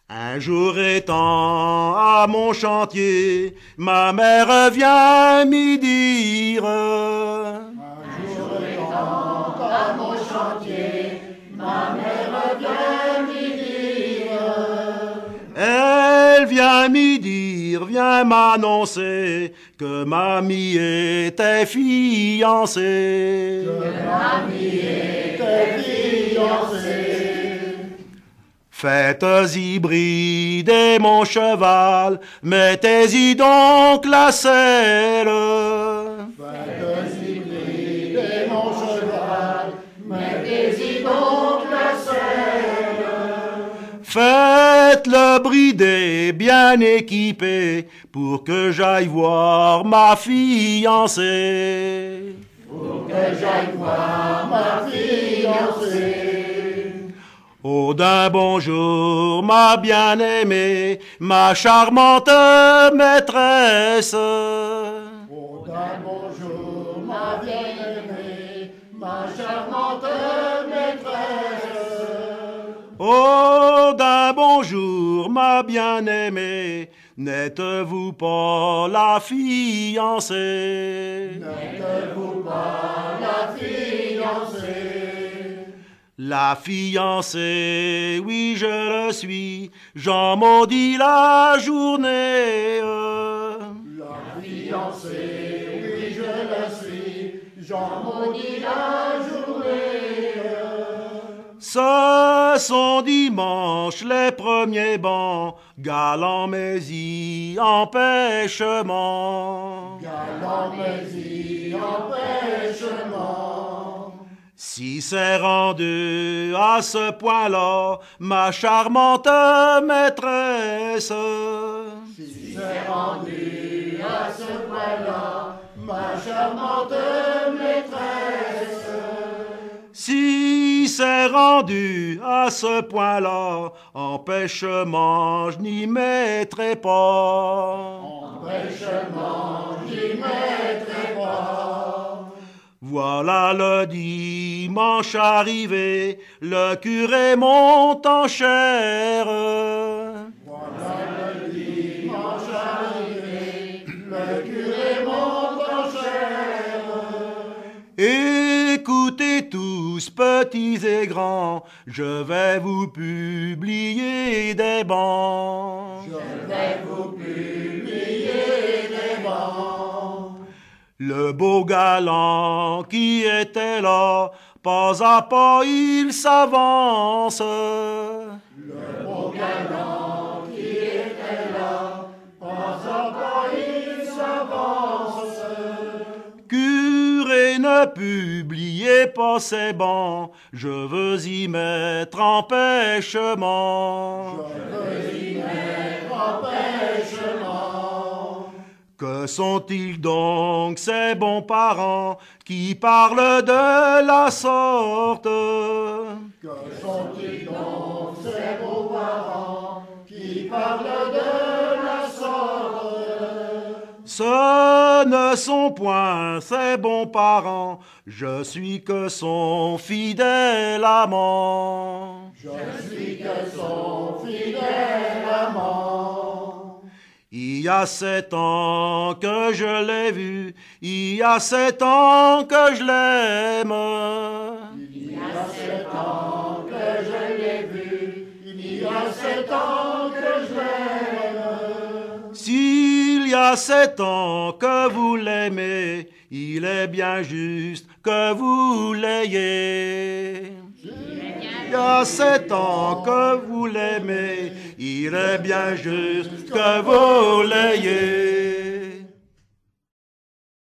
Un jour étant à mon chantier, ma mère vient m'y dire. Un jour étant à mon chantier, ma mère vient m'y dire. Elle vient m'y dire, vient m'annoncer que mamie était fiancée. Que mamie était fiancée. Faites-y brider mon cheval, mettez-y donc la selle. Faites-y brider mon cheval, mettez-y donc la selle. Faites-le brider bien équipé pour que j'aille voir ma fiancée. Pour que j'aille voir ma fiancée. Oh d'un bonjour, ma bien-aimée, ma charmante maîtresse. Oh d'un bonjour, ma bien-aimée, ma charmante maîtresse. Oh d'un bonjour, ma bien-aimée, n'êtes-vous pas la fiancée? N'êtes-vous pas la fiancée? La fiancée, oui je le suis, j'en maudis la journée. La fiancée, oui je le suis, j'en maudis la journée. Ce sont dimanche les premiers bancs, galant mais y empêchement. Galant mais y empêchement. Si c'est rendu à ce point-là, ma charmante maîtresse. Si c'est rendu à ce point-là, ma charmante maîtresse. Si c'est rendu à ce point-là, empêchement, je n'y mettrai pas. Empêchement, j'y mettrai pas. Voilà le dimanche arrivé, le curé monte en chair. Voilà le dimanche arrivé, le curé monte en chair. Écoutez tous, petits et grands, je vais vous publier des bancs. Je vais vous publier des bancs. Le beau galant qui était là, pas à pas il s'avance. Le beau galant qui était là, pas à pas il s'avance. Curé, ne publiez pas ces bancs, je veux y mettre empêchement. Je veux y mettre empêchement. Que sont-ils donc ces bons parents qui parlent de la sorte? Que sont-ils donc ces beaux parents qui parlent de la sorte? Ce ne sont point ces bons parents, je suis que son fidèle amant. Je suis que son fidèle amant. Il y a 7 ans que je l'ai vu, il y a 7 ans que je l'aime. Il y a 7 ans que je l'ai vu, il y a 7 ans que je l'aime. S'il y a 7 ans que vous l'aimez, il est bien juste que vous l'ayez. Il y a 7 ans que vous l'aimez, il est bien juste que vous l'ayez.